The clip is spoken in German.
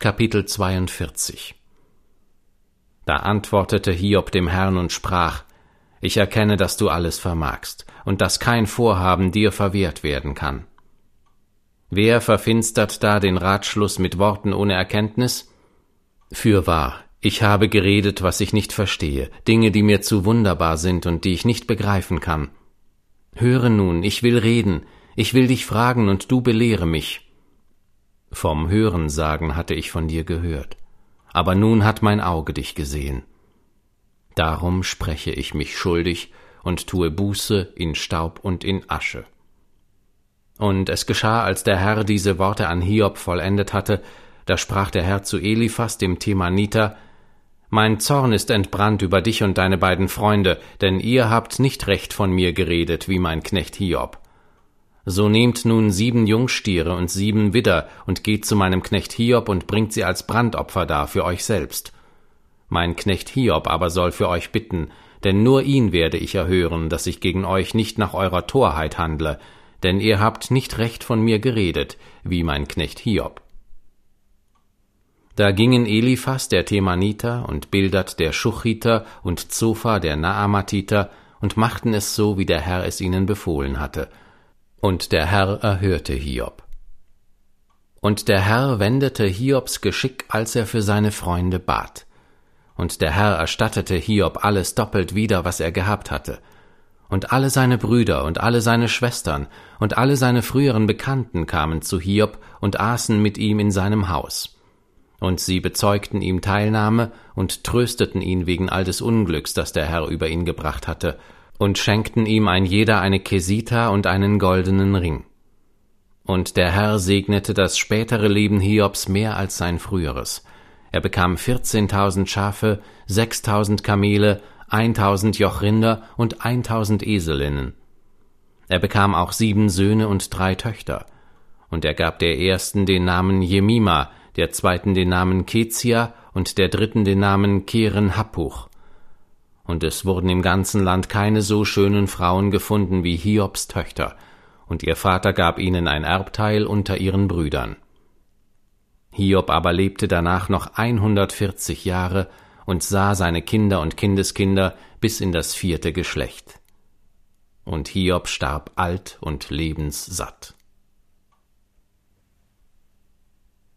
Kapitel 42. Da antwortete Hiob dem Herrn und sprach: Ich erkenne, dass du alles vermagst, und dass kein Vorhaben dir verwehrt werden kann. Wer verfinstert da den Ratschluss mit Worten ohne Erkenntnis? Fürwahr, ich habe geredet, was ich nicht verstehe, Dinge, die mir zu wunderbar sind und die ich nicht begreifen kann. Höre nun, ich will reden, ich will dich fragen, und du belehre mich. Vom Hörensagen hatte ich von dir gehört, aber nun hat mein Auge dich gesehen. Darum spreche ich mich schuldig und tue Buße in Staub und in Asche. Und es geschah, als der Herr diese Worte an Hiob vollendet hatte, da sprach der Herr zu Eliphas, dem Temaniter: Mein Zorn ist entbrannt über dich und deine beiden Freunde, denn ihr habt nicht recht von mir geredet, wie mein Knecht Hiob. So nehmt nun 7 Jungstiere und 7 Widder und geht zu meinem Knecht Hiob und bringt sie als Brandopfer dar für euch selbst. Mein Knecht Hiob aber soll für euch bitten, denn nur ihn werde ich erhören, dass ich gegen euch nicht nach eurer Torheit handle, denn ihr habt nicht recht von mir geredet, wie mein Knecht Hiob. Da gingen Eliphas der Temaniter und Bildad der Schuchiter und Zophar der Naamatiter und machten es so, wie der Herr es ihnen befohlen hatte. Und der Herr erhörte Hiob. Und der Herr wendete Hiobs Geschick, als er für seine Freunde bat. Und der Herr erstattete Hiob alles doppelt wieder, was er gehabt hatte. Und alle seine Brüder und alle seine Schwestern und alle seine früheren Bekannten kamen zu Hiob und aßen mit ihm in seinem Haus. Und sie bezeugten ihm Teilnahme und trösteten ihn wegen all des Unglücks, das der Herr über ihn gebracht hatte, und schenkten ihm ein jeder eine Kesita und einen goldenen Ring. Und der Herr segnete das spätere Leben Hiobs mehr als sein früheres. Er bekam 14.000 Schafe, 6.000 Kamele, 1.000 Jochrinder und 1.000 Eselinnen. Er bekam auch 7 Söhne und 3 Töchter. Und er gab der ersten den Namen Jemima, der zweiten den Namen Kezia und der dritten den Namen Keren-Happuch. Und es wurden im ganzen Land keine so schönen Frauen gefunden wie Hiobs Töchter, und ihr Vater gab ihnen ein Erbteil unter ihren Brüdern. Hiob aber lebte danach noch 140 Jahre und sah seine Kinder und Kindeskinder bis in das 4. Geschlecht. Und Hiob starb alt und lebenssatt.